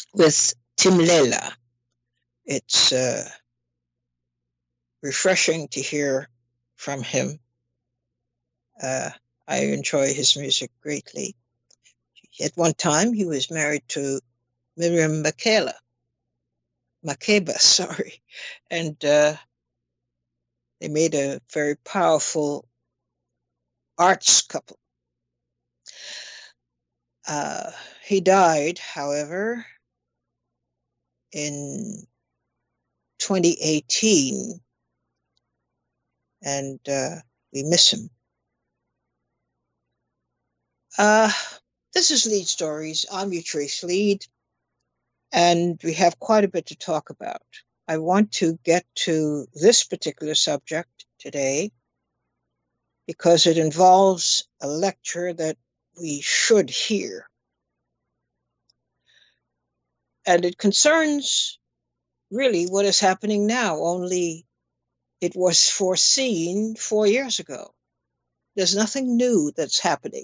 with Timlela. It's refreshing to hear from him. I enjoy his music greatly. At one time, he was married to Miriam Makeba, sorry, and they made a very powerful arts couple. He died, however, in 2018, and we miss him. This is Lead Stories. I'm Utrice Lead, and we have quite a bit to talk about. I want to get to this particular subject today because it involves a lecture that we should hear. And it concerns really what is happening now, only it was foreseen 4 years ago. There's nothing new that's happening.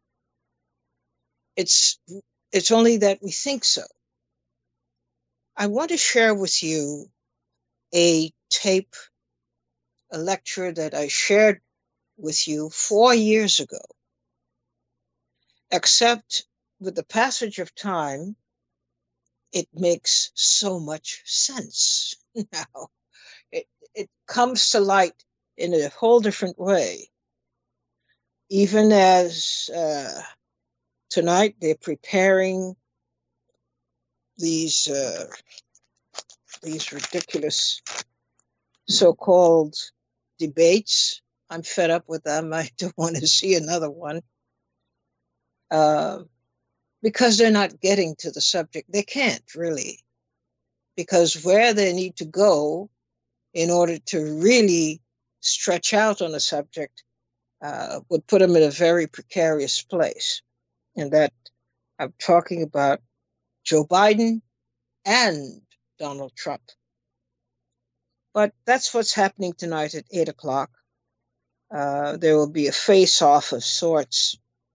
It's only that we think so. I want to share with you a tape, a lecture that I shared with you 4 years ago. Except with the passage of time, it makes so much sense now. It comes to light in a whole different way. Even as tonight they're preparing these ridiculous so-called debates. I'm fed up with them. I don't want to see another one. Because they're not getting to the subject. They can't really. Because where they need to go in order to really stretch out on a subject would put them in a very precarious place. And that I'm talking about Joe Biden and Donald Trump. But that's what's happening tonight at 8 o'clock. There will be a face-off of sorts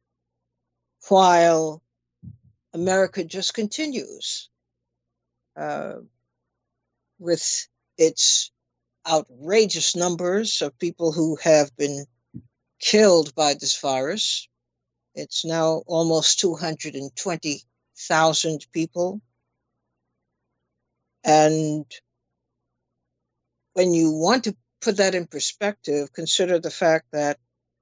while America just continues with its outrageous numbers of people who have been killed by this virus. It's now almost 220,000 people. And when you want to put that in perspective, consider the fact that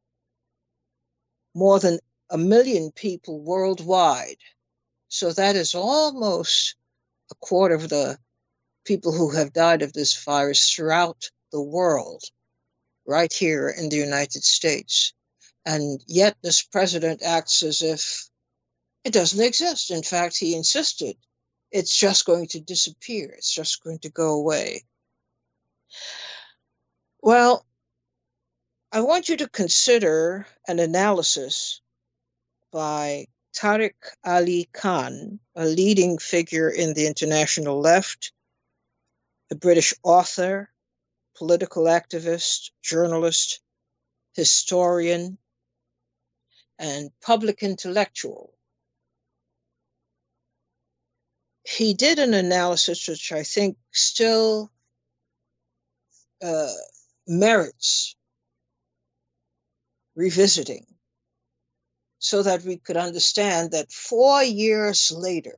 more than 1 million people worldwide, so that is almost a quarter of the people who have died of this virus throughout the world, right here in the United States. And yet this president acts as if it doesn't exist. In fact, he insisted it's just going to disappear. It's just going to go away. Well, I want you to consider an analysis by Tariq Ali Khan, a leading figure in the international left, a British author, political activist, journalist, historian, and public intellectual. He did an analysis which I think still merits revisiting, so that we could understand that 4 years later,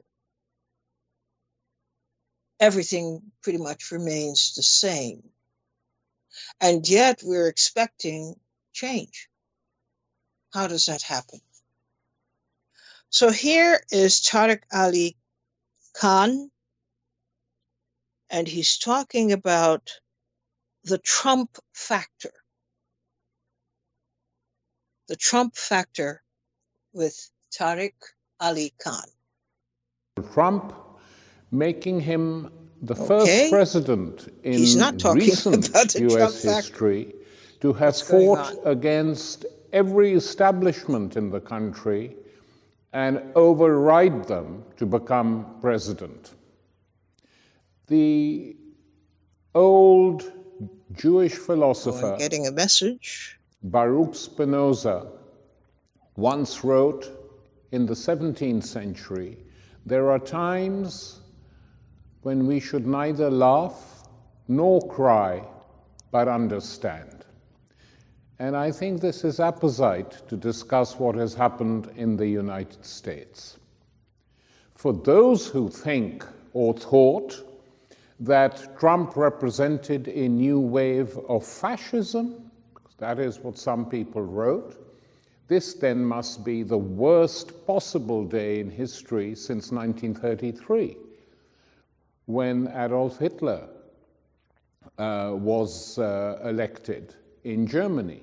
everything pretty much remains the same. And yet we're expecting change. How does that happen? So here is Tariq Ali Khan, and he's talking about the Trump factor. The Trump factor with Tariq Ali Khan. Trump, making him the first president in recent U.S. history to have fought against every establishment in the country and override them to become president. The old Jewish philosopher getting a message. Baruch Spinoza once wrote in the 17th century There are times when we should neither laugh nor cry, but understand. And I think this is apposite to discuss what has happened in the United States. For those who think or thought that Trump represented a new wave of fascism, that is what some people wrote, this then must be the worst possible day in history since 1933, when Adolf Hitler was elected in Germany.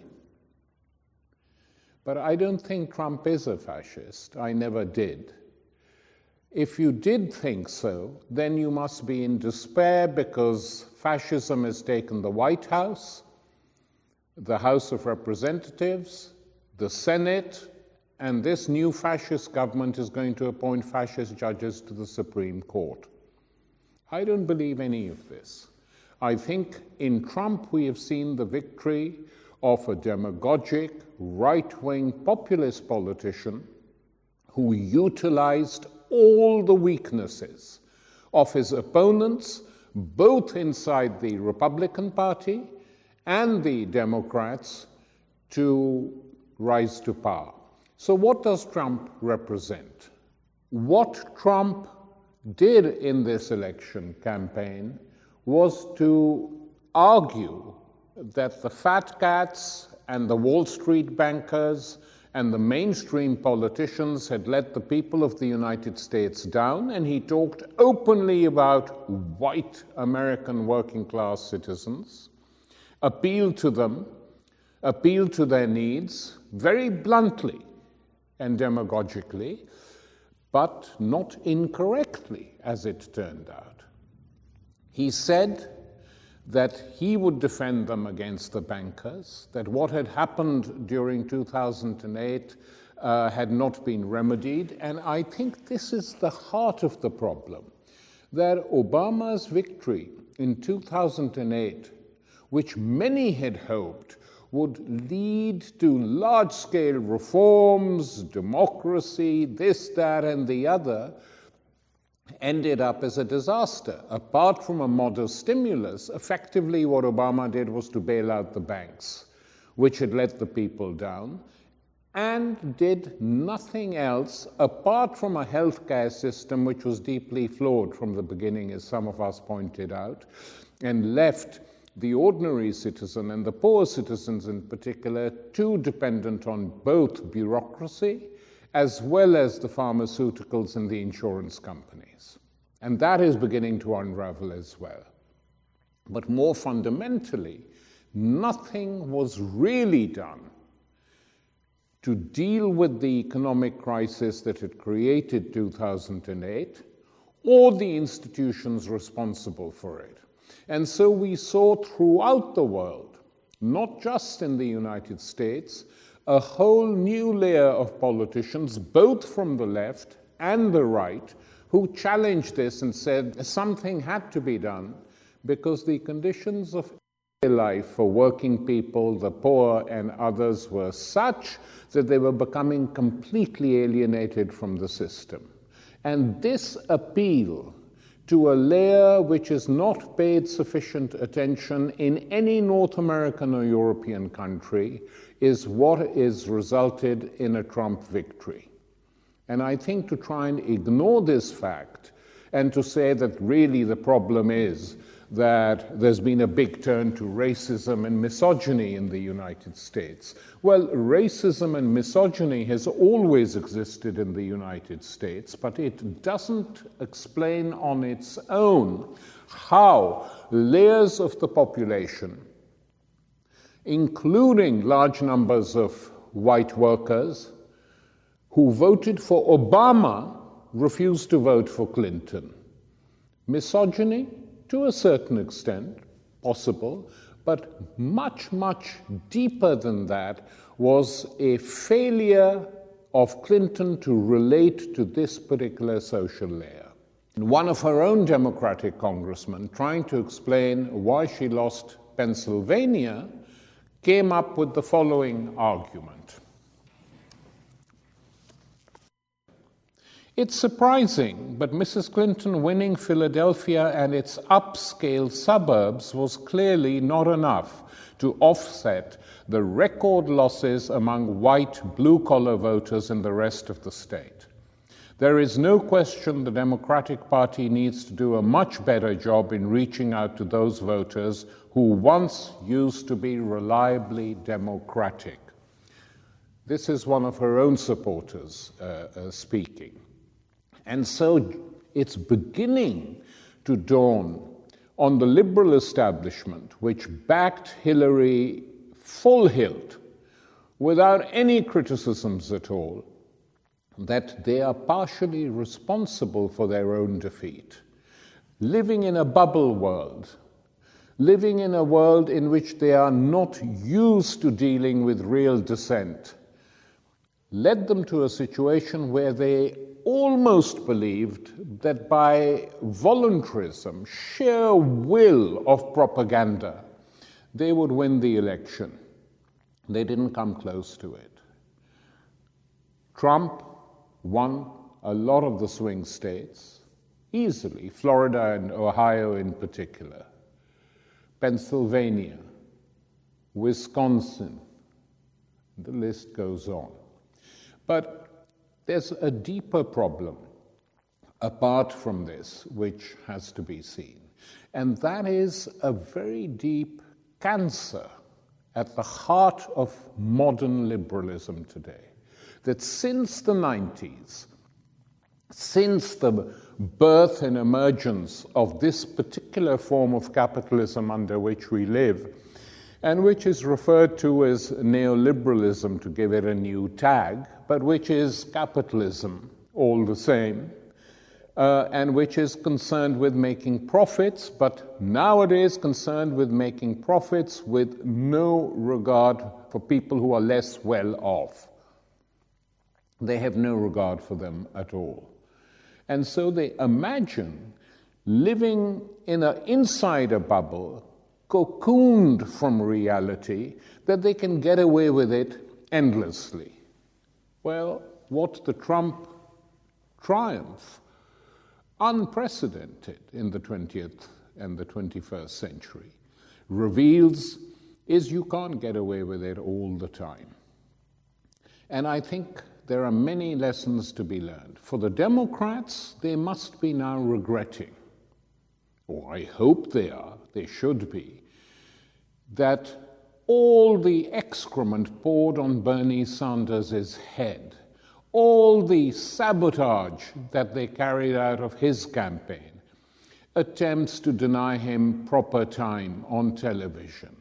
But I don't think Trump is a fascist. I never did. If you did think so, then you must be in despair because fascism has taken the White House, the House of Representatives, the Senate, and this new fascist government is going to appoint fascist judges to the Supreme Court. I don't believe any of this. I think in Trump we have seen the victory of a demagogic, right-wing populist politician who utilized all the weaknesses of his opponents, both inside the Republican Party and the Democrats, to rise to power. So what does Trump represent? What Trump did in this election campaign was to argue that the fat cats and the Wall Street bankers and the mainstream politicians had let the people of the United States down, and he talked openly about white American working class citizens, appealed to them, appealed to their needs very bluntly and demagogically, but not incorrectly, as it turned out. He said that he would defend them against the bankers, that what had happened during 2008 had not been remedied, and I think this is the heart of the problem, that Obama's victory in 2008, which many had hoped would lead to large-scale reforms, democracy, this, that, and the other, ended up as a disaster. Apart from a modest stimulus, effectively what Obama did was to bail out the banks, which had let the people down, and did nothing else apart from a healthcare system which was deeply flawed from the beginning, as some of us pointed out, and left the ordinary citizen and the poor citizens in particular too dependent on both bureaucracy as well as the pharmaceuticals and the insurance companies. And that is beginning to unravel as well. But more fundamentally, nothing was really done to deal with the economic crisis that had created 2008 or the institutions responsible for it. And so we saw throughout the world, not just in the United States, a whole new layer of politicians, both from the left and the right, who challenged this and said something had to be done because the conditions of life for working people, the poor, and others were such that they were becoming completely alienated from the system. And this appeal to a layer which is not paid sufficient attention in any North American or European country is what is resulted in a Trump victory. And I think to try and ignore this fact and to say that really the problem is that there's been a big turn to racism and misogyny in the United States. Well, racism and misogyny has always existed in the United States, but it doesn't explain on its own how layers of the population, including large numbers of white workers who voted for Obama, refused to vote for Clinton. Misogyny, to a certain extent, possible, but much, much deeper than that was a failure of Clinton to relate to this particular social layer. One of her own Democratic congressmen, trying to explain why she lost Pennsylvania, came up with the following argument. It's surprising, but Mrs. Clinton winning Philadelphia and its upscale suburbs was clearly not enough to offset the record losses among white blue-collar voters in the rest of the state. There is no question the Democratic Party needs to do a much better job in reaching out to those voters who once used to be reliably Democratic. This is one of her own supporters speaking. And so it's beginning to dawn on the liberal establishment, which backed Hillary full hilt without any criticisms at all, that they are partially responsible for their own defeat. Living in a bubble world, living in a world in which they are not used to dealing with real dissent, led them to a situation where they almost believed that by voluntarism, sheer will of propaganda, they would win the election. They didn't come close to it. Trump won a lot of the swing states easily, Florida and Ohio in particular, Pennsylvania, Wisconsin, the list goes on. But there's a deeper problem apart from this which has to be seen, and that is a very deep cancer at the heart of modern liberalism today. That since the 90s, since the birth and emergence of this particular form of capitalism under which we live, and which is referred to as neoliberalism to give it a new tag, but which is capitalism all the same, and which is concerned with making profits, but nowadays concerned with making profits with no regard for people who are less well off. They have no regard for them at all. And so they imagine living inside a bubble, cocooned from reality, that they can get away with it endlessly. Well, what the Trump triumph, unprecedented in the 20th and the 21st century, reveals is you can't get away with it all the time. And I think there are many lessons to be learned. For the Democrats, they must be now regretting, or I hope they are, they should be, that all the excrement poured on Bernie Sanders' head, all the sabotage that they carried out of his campaign, attempts to deny him proper time on television,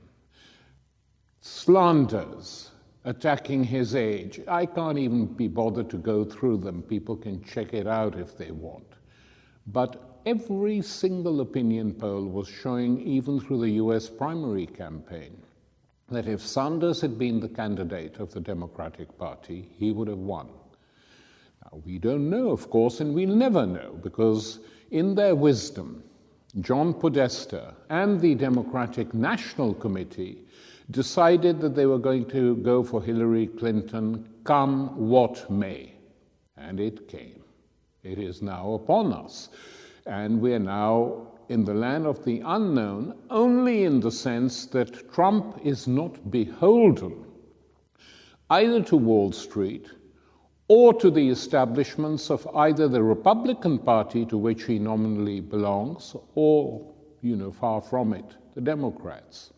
slanders, attacking his age. I can't even be bothered to go through them. People can check it out if they want. But every single opinion poll was showing, even through the US primary campaign, that if Sanders had been the candidate of the Democratic Party, he would have won. Now, we don't know, of course, and we'll never know, because in their wisdom, John Podesta and the Democratic National Committee decided that they were going to go for Hillary Clinton come what may. And it came. It is now upon us. And we're now in the land of the unknown, only in the sense that Trump is not beholden either to Wall Street or to the establishments of either the Republican Party, to which he nominally belongs, or, far from it, the Democrats.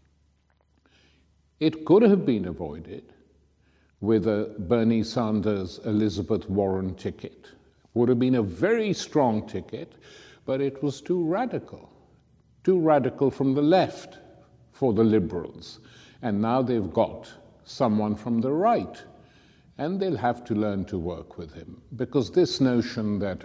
It could have been avoided with a Bernie Sanders, Elizabeth Warren ticket. Would have been a very strong ticket, but it was too radical from the left for the liberals. And now they've got someone from the right, and they'll have to learn to work with him, because this notion that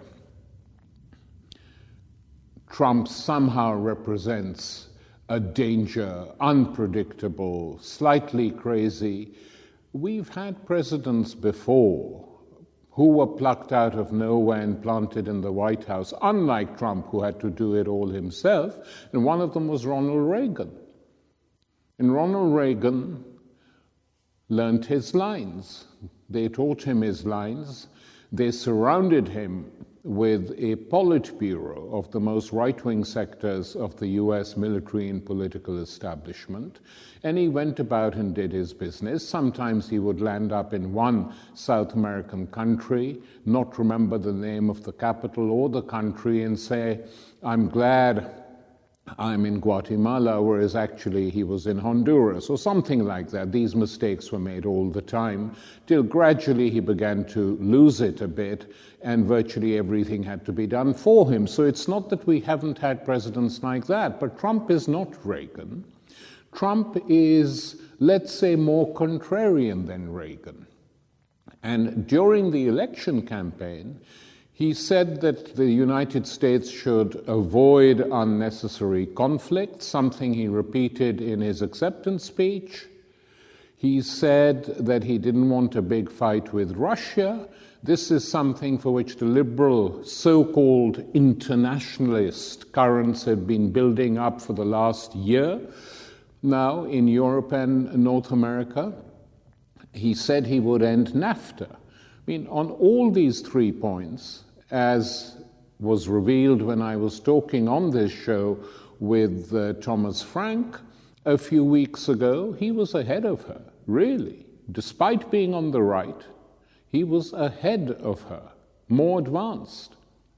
Trump somehow represents a danger, unpredictable, slightly crazy. We've had presidents before who were plucked out of nowhere and planted in the White House, unlike Trump, who had to do it all himself, and one of them was Ronald Reagan. And Ronald Reagan learned his lines. They taught him his lines, They surrounded him with a Politburo of the most right-wing sectors of the US military and political establishment, and he went about and did his business. Sometimes he would land up in one South American country, not remember the name of the capital or the country, and say, I'm glad I'm in Guatemala, whereas actually he was in Honduras, or something like that. These mistakes were made all the time, till gradually he began to lose it a bit, and virtually everything had to be done for him. So it's not that we haven't had presidents like that, but Trump is not Reagan. Trump is, let's say, more contrarian than Reagan. And during the election campaign, he said that the United States should avoid unnecessary conflict, something he repeated in his acceptance speech. He said that he didn't want a big fight with Russia. This is something for which the liberal so-called internationalist currents have been building up for the last year now in Europe and North America. He said he would end NAFTA. I mean, on all these 3 points, as was revealed when I was talking on this show with Thomas Frank a few weeks ago, he was ahead of her, really. Despite being on the right, he was ahead of her, more advanced.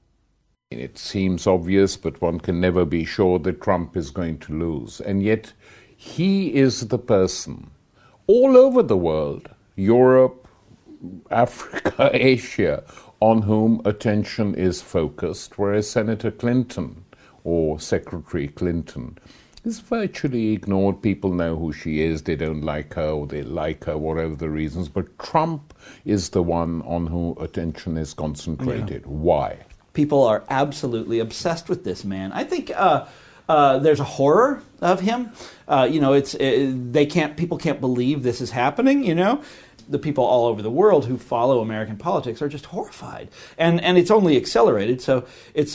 It seems obvious, but one can never be sure that Trump is going to lose. And yet, he is the person all over the world, Europe, Africa, Asia, on whom attention is focused, whereas Senator Clinton or Secretary Clinton is virtually ignored. People know who she is, they don't like her, or they like her, whatever the reasons, but Trump is the one on whom attention is concentrated. Yeah. Why? People are absolutely obsessed with this man. I think there's a horror of him. People can't believe this is happening, you know. The people all over the world who follow American politics are just horrified, and it's only accelerated. So it's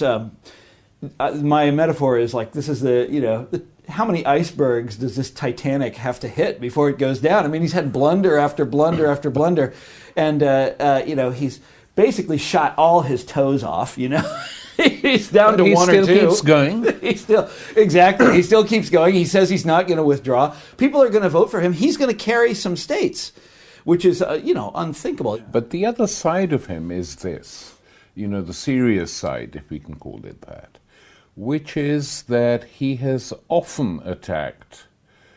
my metaphor is like, this is how many icebergs does this Titanic have to hit before it goes down? I mean, he's had blunder after blunder after blunder, and he's basically shot all his toes off. You know. He's down to one or two. He still keeps going. He still keeps going. He says he's not going to withdraw. People are going to vote for him. He's going to carry some states, which is, unthinkable. But the other side of him is this, the serious side, if we can call it that, which is that he has often attacked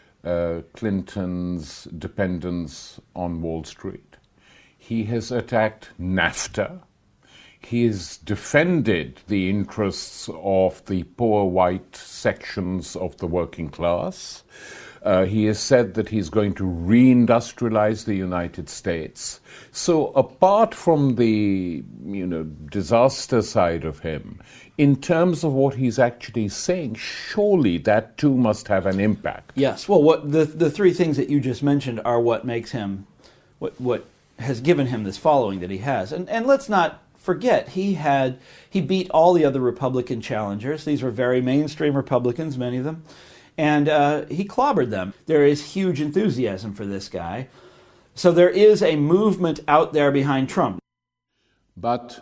Clinton's dependence on Wall Street. He has attacked NAFTA. He has defended the interests of the poor white sections of the working class. He has said that he's going to reindustrialize the United States. So apart from the, disaster side of him, in terms of what he's actually saying, surely that too must have an impact. Yes. Well, the three things that you just mentioned are what makes him, what has given him this following that he has. And let's not forget, he beat all the other Republican challengers. These were very mainstream Republicans, many of them. And he clobbered them. There is huge enthusiasm for this guy. So there is a movement out there behind Trump. But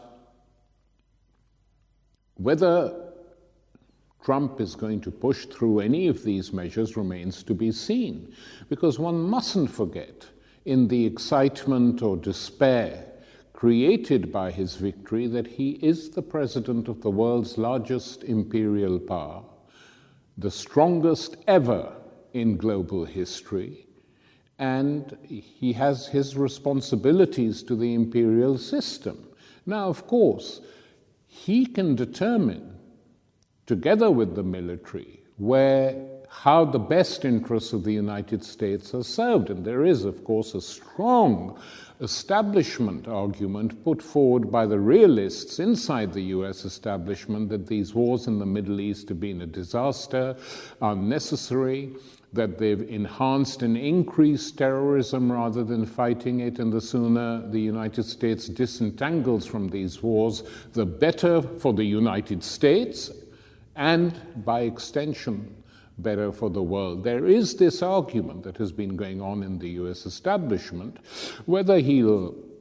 whether Trump is going to push through any of these measures remains to be seen. Because one mustn't forget, in the excitement or despair created by his victory, that he is the president of the world's largest imperial power, the strongest ever in global history, and he has his responsibilities to the imperial system. Now, of course, he can determine, together with the military, how the best interests of the United States are served. And there is, of course, a strong establishment argument put forward by the realists inside the US establishment that these wars in the Middle East have been a disaster, unnecessary, that they've enhanced and increased terrorism rather than fighting it, and the sooner the United States disentangles from these wars, the better for the United States and, by extension, better for the world. There is this argument that has been going on in the US establishment. Whether he'll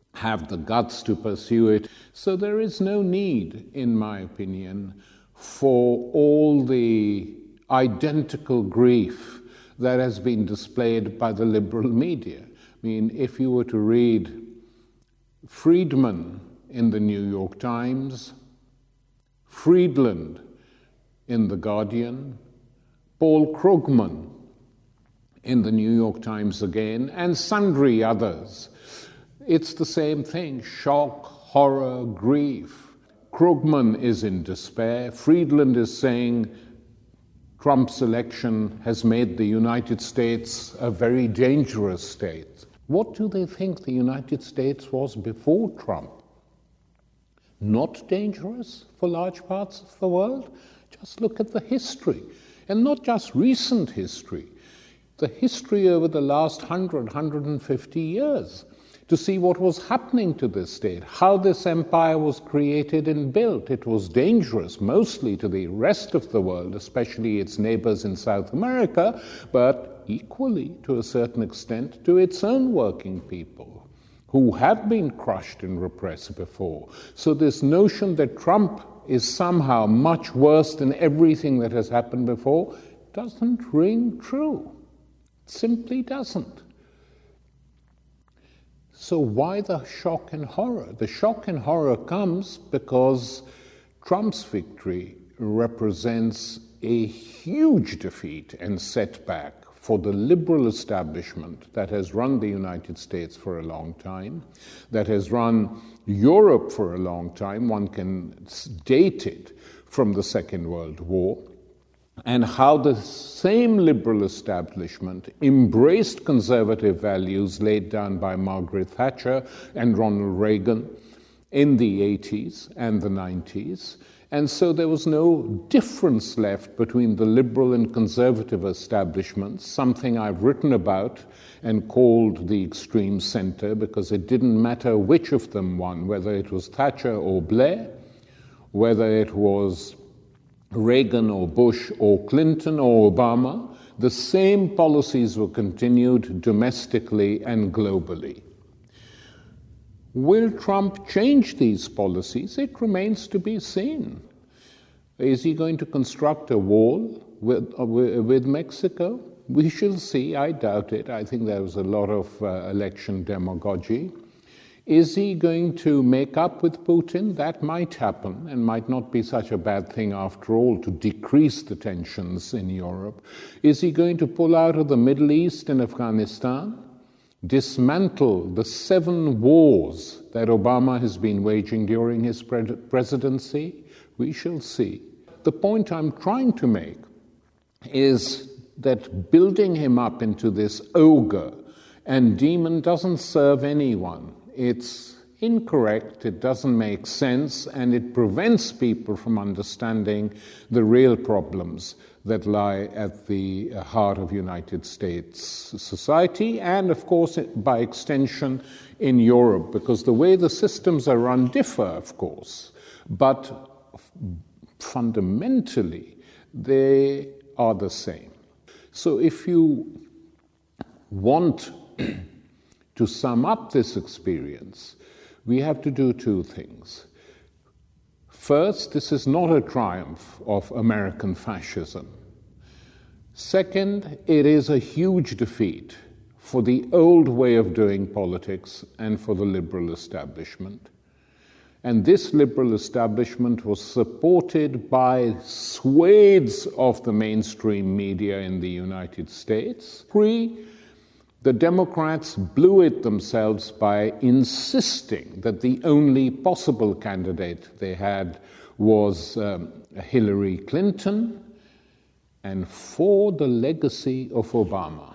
have the guts to pursue it. So there is no need, in my opinion, for all the identical grief that has been displayed by the liberal media. I mean, if you were to read Friedman in the New York Times, Friedland in The Guardian, Paul Krugman in the New York Times again, and sundry others, it's the same thing: shock, horror, grief. Krugman is in despair. Friedland is saying Trump's election has made the United States a very dangerous state. What do they think the United States was before Trump? Not dangerous for large parts of the world? Just look at the history, and not just recent history, the history over the last 150 years, to see what was happening to this state, how this empire was created and built. It was dangerous mostly to the rest of the world, especially its neighbors in South America, but equally, to a certain extent, to its own working people, who have been crushed and repressed before. So this notion that Trump is somehow much worse than everything that has happened before doesn't ring true. It simply doesn't. So why the shock and horror? The shock and horror comes because Trump's victory represents a huge defeat and setback for the liberal establishment that has run the United States for a long time, that has run Europe for a long time. One can date it from the Second World War, and how the same liberal establishment embraced conservative values laid down by Margaret Thatcher and Ronald Reagan in the 80s and the 90s. And so there was no difference left between the liberal and conservative establishments, something I've written about and called the extreme center, because it didn't matter which of them won, whether it was Thatcher or Blair, whether it was Reagan or Bush or Clinton or Obama. The same policies were continued domestically and globally. Will Trump change these policies? It remains to be seen. Is he going to construct a wall with Mexico? We shall see. I doubt it. I think there was a lot of election demagogy. Is he going to make up with Putin? That might happen and might not be such a bad thing after all, to decrease the tensions in Europe. Is he going to pull out of the Middle East and Afghanistan? Dismantle the 7 wars that Obama has been waging during his presidency? We shall see. The point I'm trying to make is that building him up into this ogre and demon doesn't serve anyone. It's incorrect, it doesn't make sense, and it prevents people from understanding the real problems that lie at the heart of United States society, and of course, by extension, in Europe, because the way the systems are run differ, of course, but fundamentally, they are the same. So if you want to sum up this experience, we have to do 2 things. First, this is not a triumph of American fascism. Second, it is a huge defeat for the old way of doing politics and for the liberal establishment. And this liberal establishment was supported by swathes of the mainstream media in the United States. The Democrats blew it themselves by insisting that the only possible candidate they had was Hillary Clinton, and for the legacy of Obama.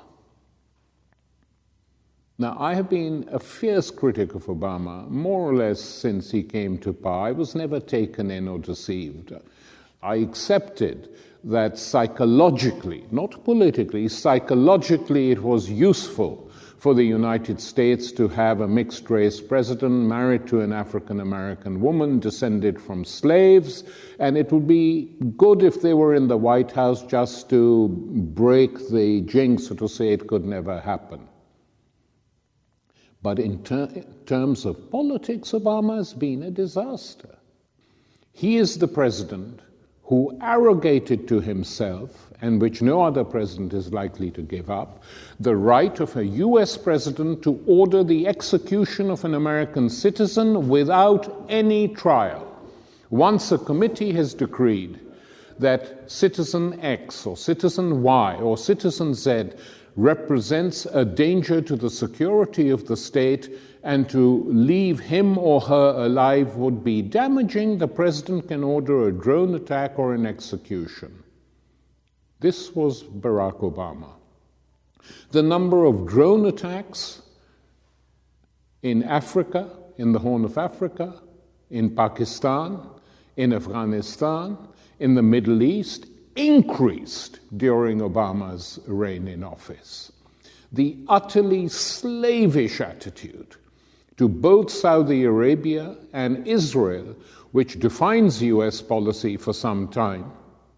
Now, I have been a fierce critic of Obama, more or less since he came to power. I was never taken in or deceived. I accepted that psychologically, not politically, psychologically it was useful for the United States to have a mixed-race president married to an African-American woman descended from slaves, and it would be good if they were in the White House just to break the jinx, or to say it could never happen. But in terms of politics, Obama has been a disaster. He is the president who arrogated to himself, and which no other president is likely to give up, the right of a US president to order the execution of an American citizen without any trial. Once a committee has decreed that citizen X or citizen Y or citizen Z represents a danger to the security of the state, and to leave him or her alive would be damaging, the president can order a drone attack or an execution. This was Barack Obama. The number of drone attacks in Africa, in the Horn of Africa, in Pakistan, in Afghanistan, in the Middle East, increased during Obama's reign in office. The utterly slavish attitude to both Saudi Arabia and Israel, which defines US policy for some time,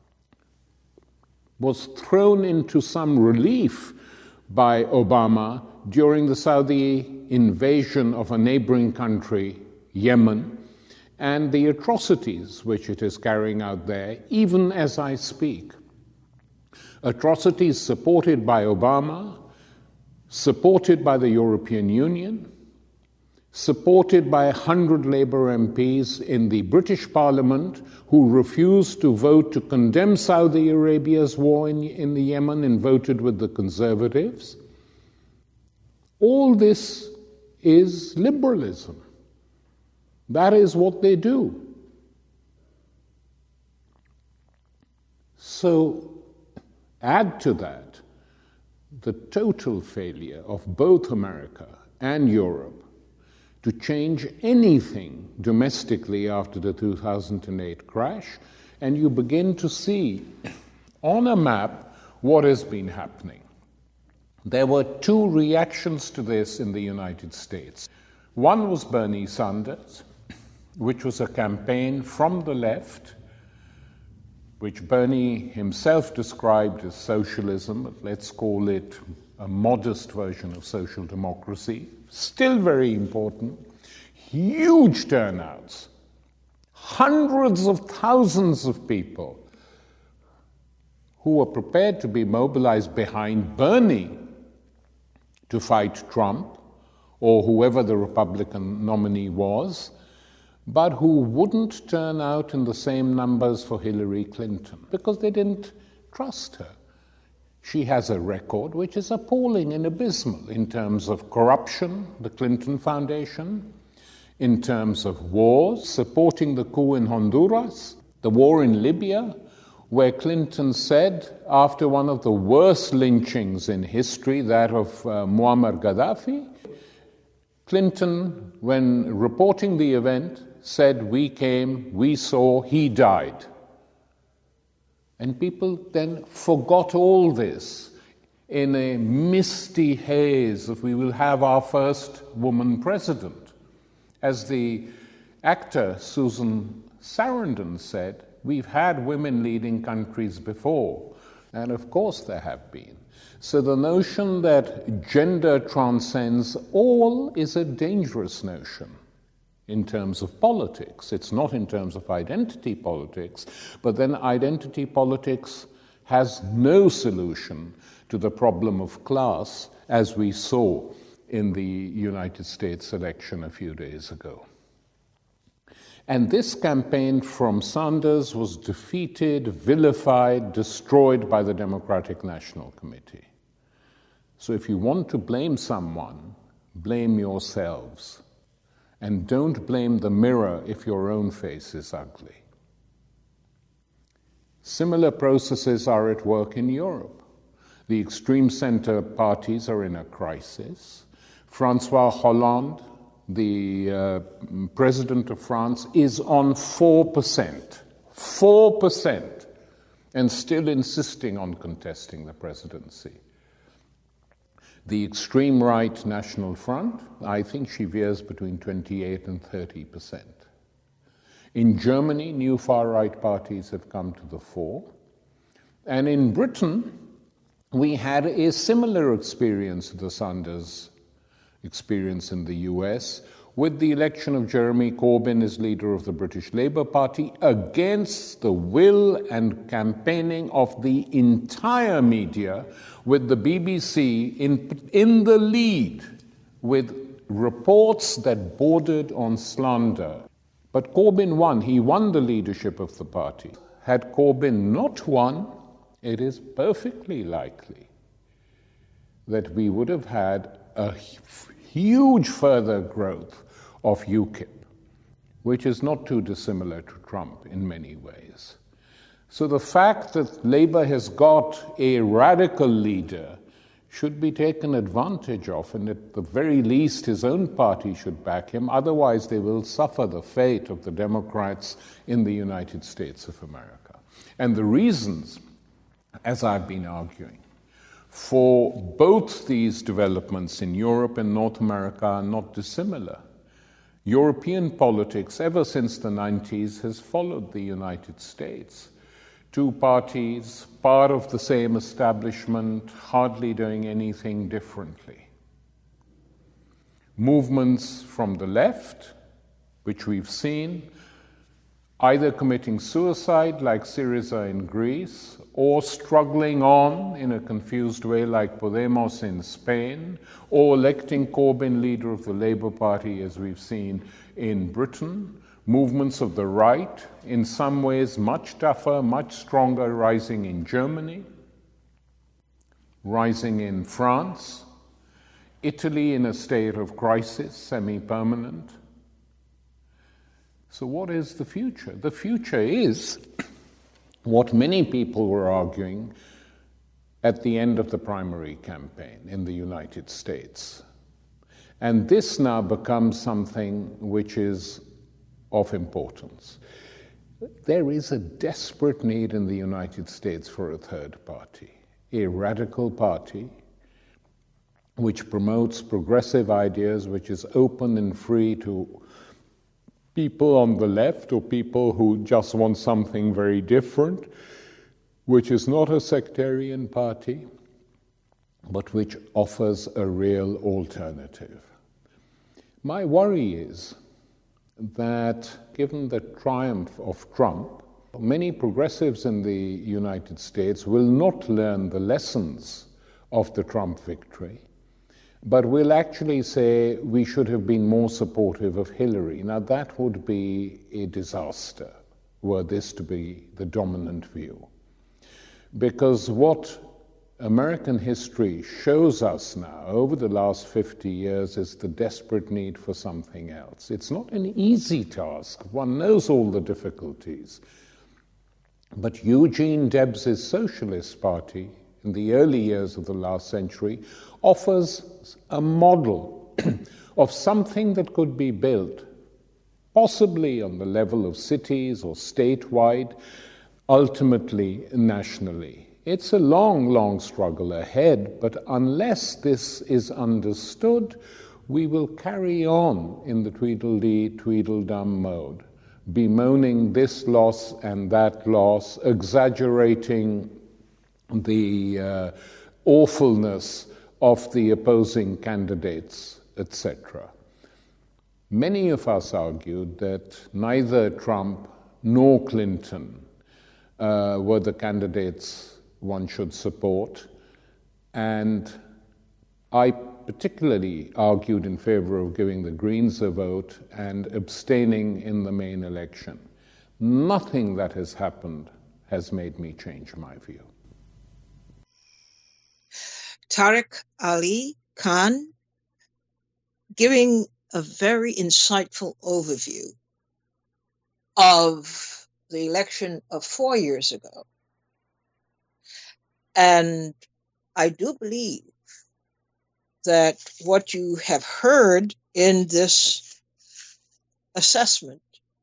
was thrown into some relief by Obama during the Saudi invasion of a neighboring country, Yemen, and the atrocities which it is carrying out there, even as I speak. Atrocities supported by Obama, supported by the European Union, supported by 100 Labour MPs in the British Parliament who refused to vote to condemn Saudi Arabia's war in the Yemen and voted with the Conservatives. All this is liberalism. That is what they do. So add to that the total failure of both America and Europe to change anything domestically after the 2008 crash, and you begin to see on a map what has been happening. There were two reactions to this in the United States. One was Bernie Sanders, which was a campaign from the left, which Bernie himself described as socialism, but let's call it a modest version of social democracy. Still very important. Huge turnouts. Hundreds of thousands of people who were prepared to be mobilized behind Bernie to fight Trump or whoever the Republican nominee was, but who wouldn't turn out in the same numbers for Hillary Clinton because they didn't trust her. She has a record which is appalling and abysmal in terms of corruption, the Clinton Foundation, in terms of wars, supporting the coup in Honduras, the war in Libya, where Clinton said, after one of the worst lynchings in history, that of Muammar Gaddafi, Clinton, when reporting the event, said, "We came, we saw, he died." And people then forgot all this in a misty haze of we will have our first woman president. As the actor Susan Sarandon said, we've had women leading countries before, and of course there have been. So the notion that gender transcends all is a dangerous notion in terms of politics. It's not in terms of identity politics, but then identity politics has no solution to the problem of class, as we saw in the United States election a few days ago. And this campaign from Sanders was defeated, vilified, destroyed by the Democratic National Committee. So if you want to blame someone, blame yourselves. And don't blame the mirror if your own face is ugly. Similar processes are at work in Europe. The extreme center parties are in a crisis. Francois Hollande, the president of France, is on 4%. 4%. And still insisting on contesting the presidency. The extreme right National Front, I think she veers between 28 and 30%. In Germany, new far-right parties have come to the fore. And in Britain, we had a similar experience of the Sanders experience in the US, with the election of Jeremy Corbyn as leader of the British Labour Party against the will and campaigning of the entire media, with the BBC in the lead, with reports that bordered on slander. But Corbyn won. He won the leadership of the party. Had Corbyn not won, it is perfectly likely that we would have had a huge further growth of UKIP, which is not too dissimilar to Trump in many ways. So the fact that Labour has got a radical leader should be taken advantage of, and at the very least his own party should back him. Otherwise they will suffer the fate of the Democrats in the United States of America. And the reasons, as I've been arguing, for both these developments in Europe and North America are not dissimilar. European politics, ever since the 90s, has followed the United States. Two parties, part of the same establishment, hardly doing anything differently. Movements from the left, which we've seen, either committing suicide like Syriza in Greece, or struggling on in a confused way like Podemos in Spain, or electing Corbyn leader of the Labour Party as we've seen in Britain. Movements of the right, in some ways much tougher, much stronger, rising in Germany, rising in France, Italy in a state of crisis, semi-permanent. So what is the future? The future is what many people were arguing at the end of the primary campaign in the United States. And this now becomes something which is of importance. There is a desperate need in the United States for a third party, a radical party which promotes progressive ideas, which is open and free to people on the left or people who just want something very different, which is not a sectarian party, but which offers a real alternative. My worry is that given the triumph of Trump, many progressives in the United States will not learn the lessons of the Trump victory, but will actually say we should have been more supportive of Hillary. Now that would be a disaster, were this to be the dominant view. Because what American history shows us now over the last 50 years is the desperate need for something else. It's not an easy task. One knows all the difficulties. But Eugene Debs' Socialist Party in the early years of the last century offers a model of something that could be built, possibly on the level of cities or statewide, ultimately nationally. It's a long, long struggle ahead, but unless this is understood, we will carry on in the Tweedledee, Tweedledum mode, bemoaning this loss and that loss, exaggerating the awfulness of the opposing candidates, etc. Many of us argued that neither Trump nor Clinton were the candidates one should support, and I particularly argued in favor of giving the Greens a vote and abstaining in the main election. Nothing that has happened has made me change my view. Tariq Ali Khan, giving a very insightful overview of the election of 4 years ago. And I do believe that what you have heard in this assessment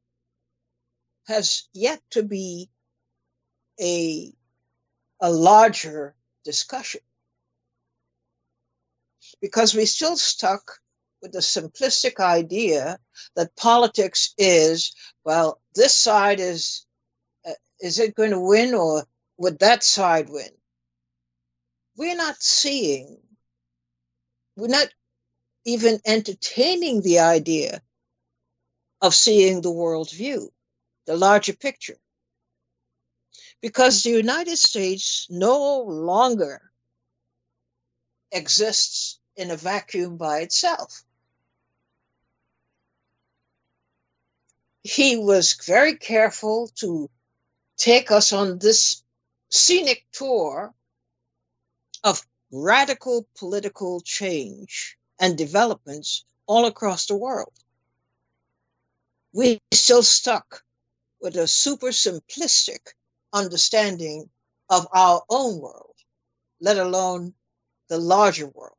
has yet to be a larger discussion, because we're still stuck with the simplistic idea that politics is, well, this side is it going to win, or would that side win? We're not even entertaining the idea of seeing the world view, the larger picture. Because the United States no longer exists in a vacuum by itself. He was very careful to take us on this scenic tour of radical political change and developments all across the world. We still stuck with a super simplistic understanding of our own world, let alone the larger world.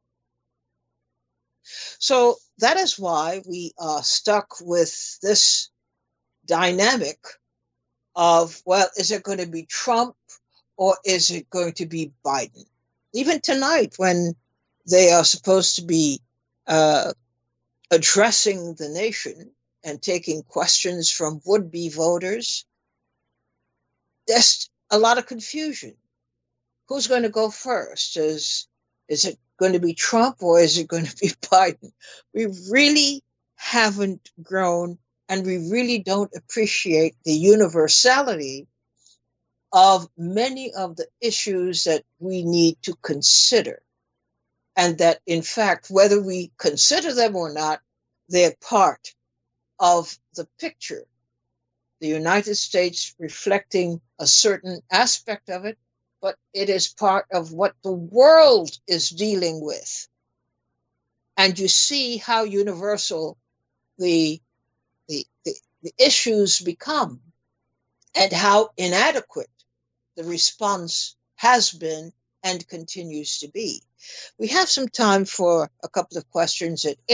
So that is why we are stuck with this dynamic of, well, is it going to be Trump or is it going to be Biden? Even tonight, when they are supposed to be addressing the nation and taking questions from would-be voters, there's a lot of confusion. Who's going to go first? Is it going to be Trump or is it going to be Biden? We really haven't grown, and we really don't appreciate the universality of many of the issues that we need to consider. And that, in fact, whether we consider them or not, they're part of the picture. The United States reflecting a certain aspect of it, but it is part of what the world is dealing with. And you see how universal the issues become and how inadequate the response has been and continues to be. We have some time for a couple of questions at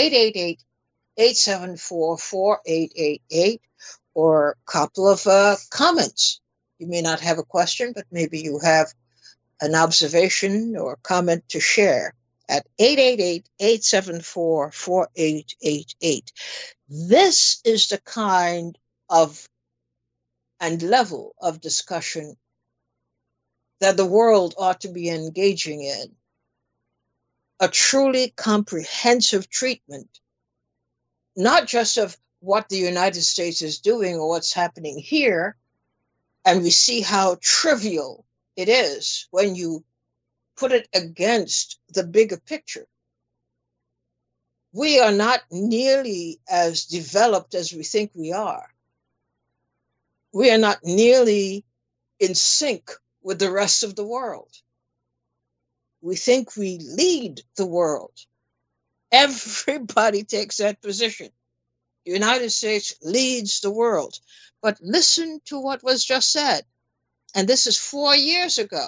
888-874-4888 or a couple of comments. You may not have a question, but maybe you have an observation or a comment to share at 888-874-4888. This is the kind of and level of discussion that the world ought to be engaging in. A truly comprehensive treatment, not just of what the United States is doing or what's happening here, and we see how trivial it is when you put it against the bigger picture. We are not nearly as developed as we think we are. We are not nearly in sync with the rest of the world. We think we lead the world. Everybody takes that position. The United States leads the world. But listen to what was just said. And this is 4 years ago.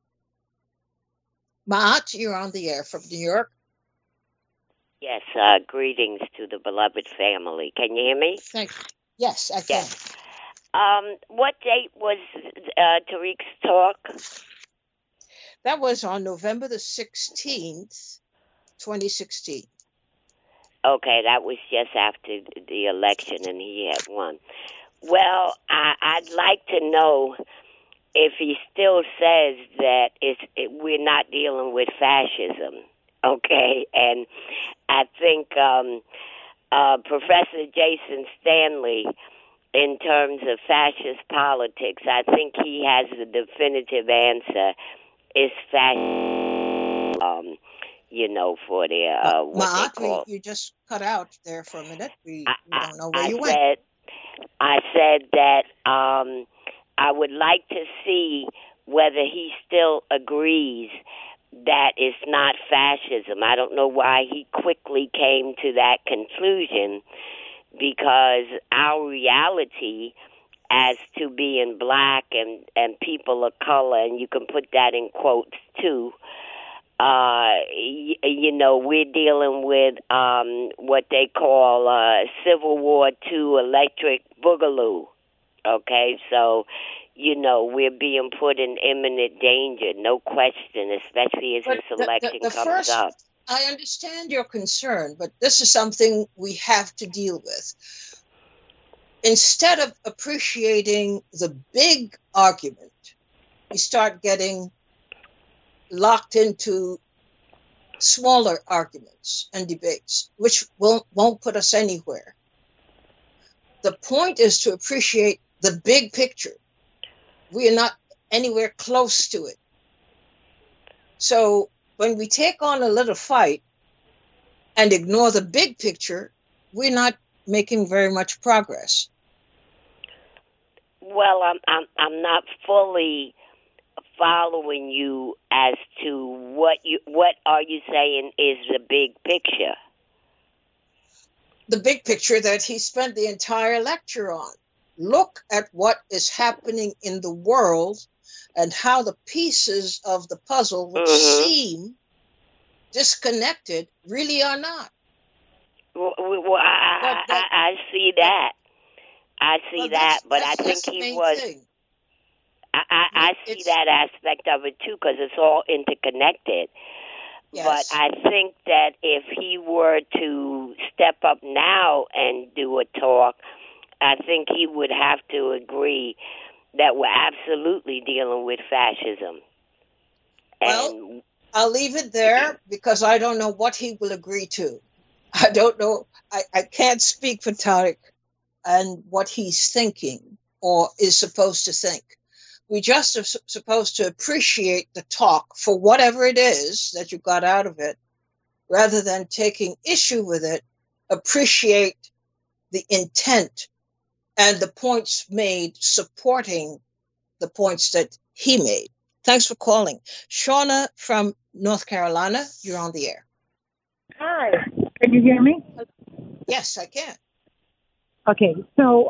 Ma'at, you're on the air from New York. Yes, greetings to the beloved family. Can you hear me? Thank you. Yes, I can. Yes. What date was Tariq's talk? That was on November the 16th, 2016. Okay, that was just after the election and he had won. Well, I'd like to know if he still says that we're not dealing with fascism, okay? And I think Professor Jason Stanley, in terms of fascist politics, I think he has the definitive answer. Is fascism, for their what Ma'at, they call. you just cut out there for a minute. We don't know where you went. I said that I would like to see whether he still agrees that it's not fascism. I don't know why he quickly came to that conclusion, because our reality as to being black and people of color, and you can put that in quotes too, we're dealing with what they call Civil War II electric boogaloo. Okay, so, we're being put in imminent danger, no question, especially as this election comes up. I understand your concern, but this is something we have to deal with. Instead of appreciating the big argument, we start getting locked into smaller arguments and debates, which won't put us anywhere. The point is to appreciate the big picture. We are not anywhere close to it. So when we take on a little fight and ignore the big picture, we're not making very much progress. Well, I'm not fully following you as to what are you saying is the big picture? The big picture that he spent the entire lecture on. Look at what is happening in the world and how the pieces of the puzzle, which seem disconnected, really are not. Well, I see that. I see that, but I think he was. I see that aspect of it too, because it's all interconnected. Yes. But I think that if he were to step up now and do a talk, I think he would have to agree that we're absolutely dealing with fascism. Well, I'll leave it there because I don't know what he will agree to. I don't know. I can't speak for Tariq and what he's thinking or is supposed to think. We just are supposed to appreciate the talk for whatever it is that you got out of it, rather than taking issue with it. Appreciate the intent and the points made supporting the points that he made. Thanks for calling. Shauna from North Carolina, you're on the air. Hi, can you hear me? Yes, I can. Okay, so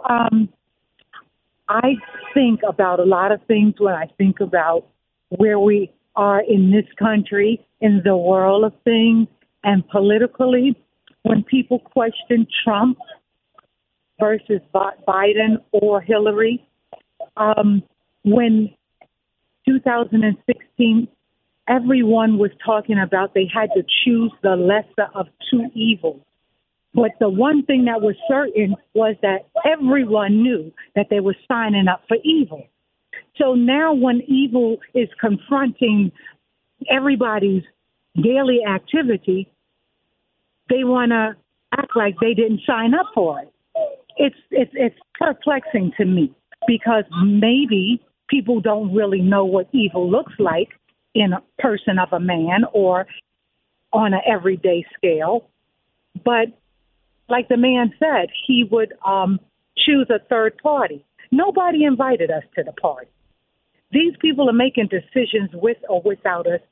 I think about a lot of things when I think about where we are in this country, in the world of things, and politically, when people question Trump versus Biden or Hillary, when 2016, everyone was talking about they had to choose the lesser of two evils. But the one thing that was certain was that everyone knew that they were signing up for evil. So now when evil is confronting everybody's daily activity, they want to act like they didn't sign up for it. It's perplexing to me because maybe people don't really know what evil looks like in a person of a man or on an everyday scale. But like the man said, he would choose a third party. Nobody invited us to the party. These people are making decisions with or without us,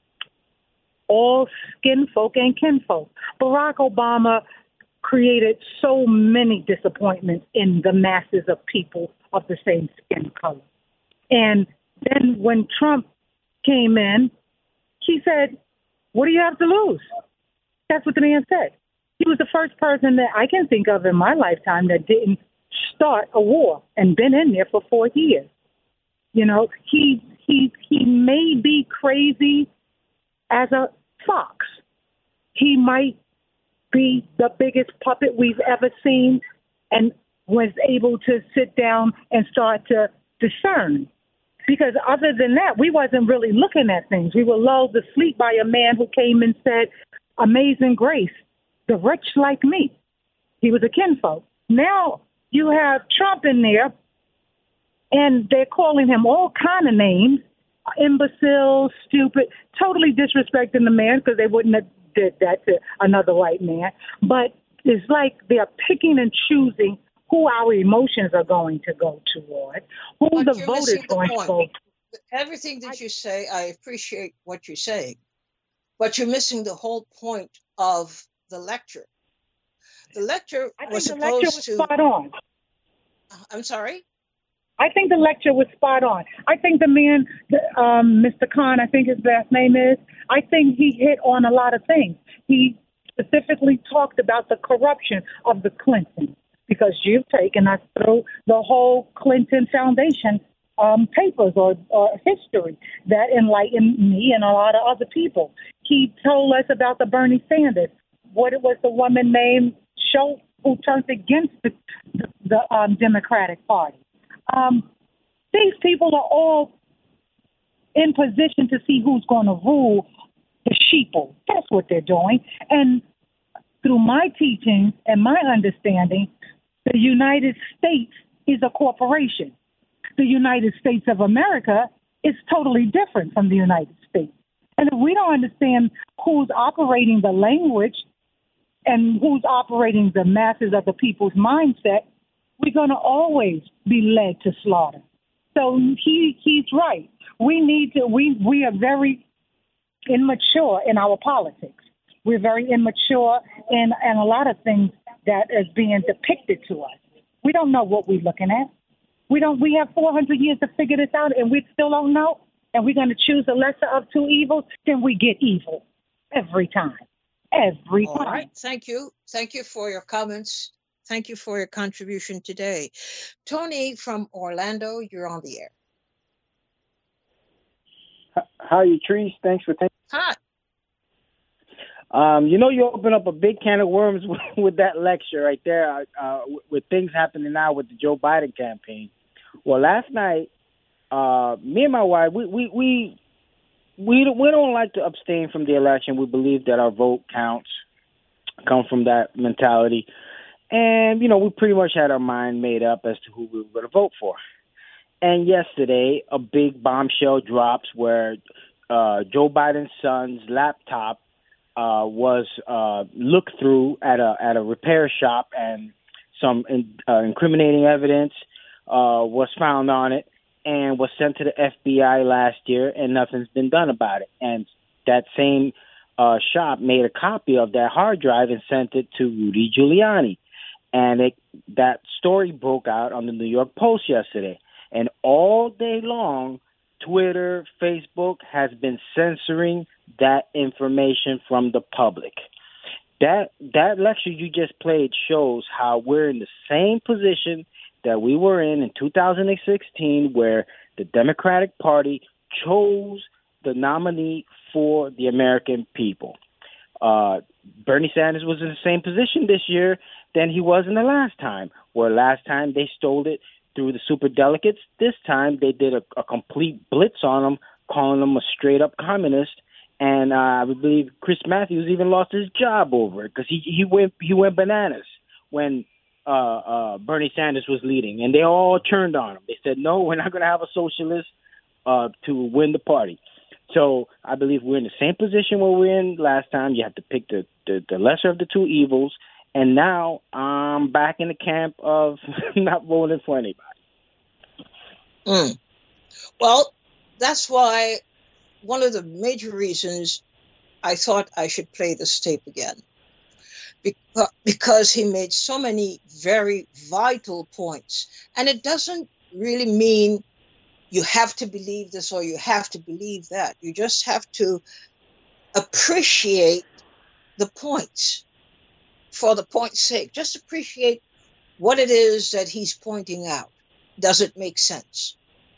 all skinfolk and kinfolk. Barack Obama created so many disappointments in the masses of people of the same skin color. And then when Trump came in, he said, what do you have to lose? That's what the man said. He was the first person that I can think of in my lifetime that didn't start a war and been in there for 4 years. You know, he may be crazy as a fox. He might be the biggest puppet we've ever seen and was able to sit down and start to discern. Because other than that, we wasn't really looking at things. We were lulled to sleep by a man who came and said, amazing grace, the rich like me. He was a kinfolk. Now you have Trump in there, and they're calling him all kind of names, imbecile, stupid, totally disrespecting the man because they wouldn't have did that to another white man. But it's like they're picking and choosing who our emotions are going to go toward, who the vote is going to go. Everything that you say, I appreciate what you're saying, but you're missing the whole point of the lecture. The lecture was supposed to... spot on. I'm sorry? I think the lecture was spot on. I think the man, Mr. Khan, I think his last name is, I think he hit on a lot of things. He specifically talked about the corruption of the Clintons, because you've taken us through the whole Clinton Foundation papers or history that enlightened me and a lot of other people. He told us about the Bernie Sanders. What it was the woman named Schultz who turned against the Democratic Party. These people are all in position to see who's going to rule the sheeple. That's That's what they're doing. And through my teachings and my understanding, the United States is a corporation. The United States of America is totally different from the United States. And if we don't understand who's operating the language and who's operating the masses of the people's mindset, we're going to always be led to slaughter. So he's right. We are very immature in our politics. We're very immature in a lot of things that is being depicted to us. We don't know what we're looking at. We have 400 years to figure this out, and we still don't know. And we're going to choose the lesser of two evils, then we get evil every time. Every time. All right. Thank you. Thank you for your comments. Thank you for your contribution today. Tony from Orlando, you're on the air. How are you, Trees? Thanks for taking. Hi. You open up a big can of worms with that lecture right there, with things happening now with the Joe Biden campaign. Well, last night, me and my wife, we don't like to abstain from the election. We believe that our vote counts, come from that mentality. And, we pretty much had our mind made up as to who we were going to vote for. And yesterday, a big bombshell drops where Joe Biden's son's laptop was looked through at a repair shop, and some incriminating evidence was found on it and was sent to the FBI last year, and nothing's been done about it. And that same shop made a copy of that hard drive and sent it to Rudy Giuliani. And that story broke out on the New York Post yesterday. And all day long, Twitter, Facebook has been censoring that information from the public. That lecture you just played shows how we're in the same position that we were in 2016, where the Democratic Party chose the nominee for the American people. Bernie Sanders was in the same position this year than he was in the last time, where last time they stole it through the superdelegates. This time they did a complete blitz on him, calling him a straight-up communist. And I believe Chris Matthews even lost his job over it because he went bananas when Bernie Sanders was leading, and they all turned on him. They said, no, we're not going to have a socialist to win the party. So I believe we're in the same position where we were in last time. You have to pick the lesser of the two evils. And now I'm back in the camp of not voting for anybody. Well, that's why one of the major reasons I thought I should play this tape again. Because he made so many very vital points. And it doesn't really mean you have to believe this or you have to believe that. You just have to appreciate the points for the point's sake. Just appreciate what it is that he's pointing out. Does it make sense?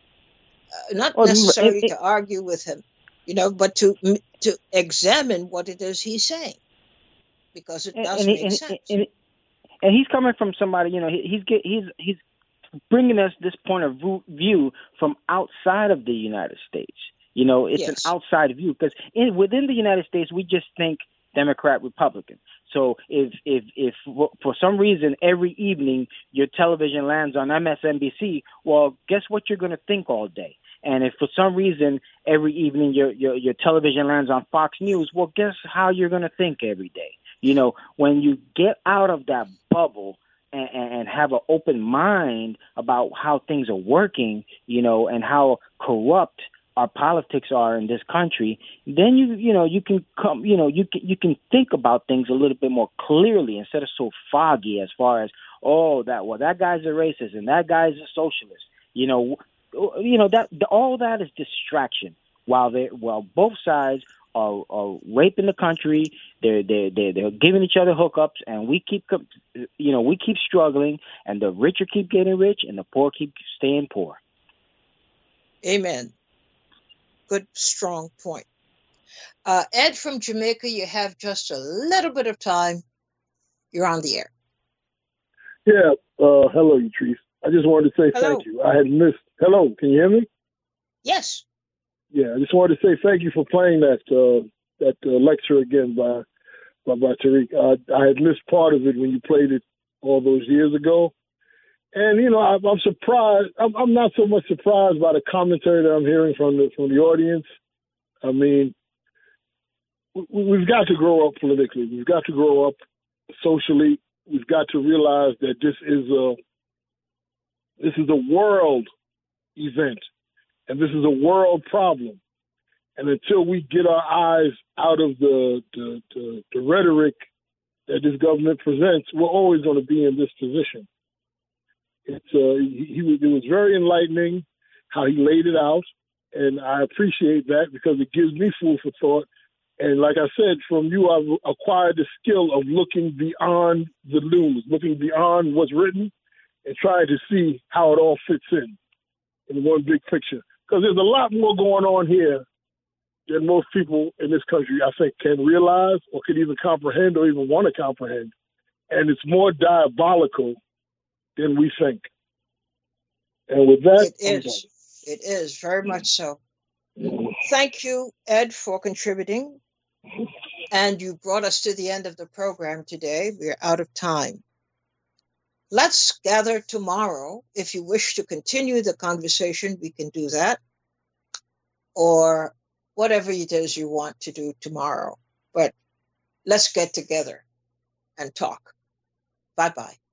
Not necessarily to argue with him, but to examine what it is he's saying. Because it does make sense. And he's coming from somebody, he's bringing us this point of view from outside of the United States. It's an outside view because within the United States, we just think Democrat, Republican. So if for some reason every evening your television lands on MSNBC, well, guess what you're going to think all day? And if for some reason every evening your television lands on Fox News, well, guess how you're going to think every day? When you get out of that bubble and have an open mind about how things are working, and how corrupt our politics are in this country, then you can think about things a little bit more clearly instead of so foggy as far as that guy's a racist and that guy's a socialist. That all that is distraction. While both sides are raping the country, they're giving each other hookups, and we keep struggling, and the richer keep getting rich, and the poor keep staying poor. Amen. Good, strong point. Ed from Jamaica, you have just a little bit of time. You're on the air. Yeah. Hello, Yatrice. I just wanted to say thank you. I had missed. Hello, can you hear me? Yes. Yeah, I just wanted to say thank you for playing that that lecture again by Tariq. I had missed part of it when you played it all those years ago. And, you know, I'm surprised. I'm not so much surprised by the commentary that I'm hearing from the audience. I mean, we've got to grow up politically. We've got to grow up socially. We've got to realize that this is a world event, and this is a world problem. And until we get our eyes out of the rhetoric that this government presents, we're always going to be in this position. It was very enlightening how he laid it out, and I appreciate that because it gives me food for thought. And like I said, from you, I've acquired the skill of looking beyond the news, looking beyond what's written, and trying to see how it all fits in one big picture. Because there's a lot more going on here than most people in this country, I think, can realize or can even comprehend or even want to comprehend. And it's more diabolical than we think. And with that, it is very much so. Thank you, Ed, for contributing. And you brought us to the end of the program today. We're out of time. Let's gather tomorrow. If you wish to continue the conversation, we can do that. Or whatever it is you want to do tomorrow. But let's get together and talk. Bye-bye.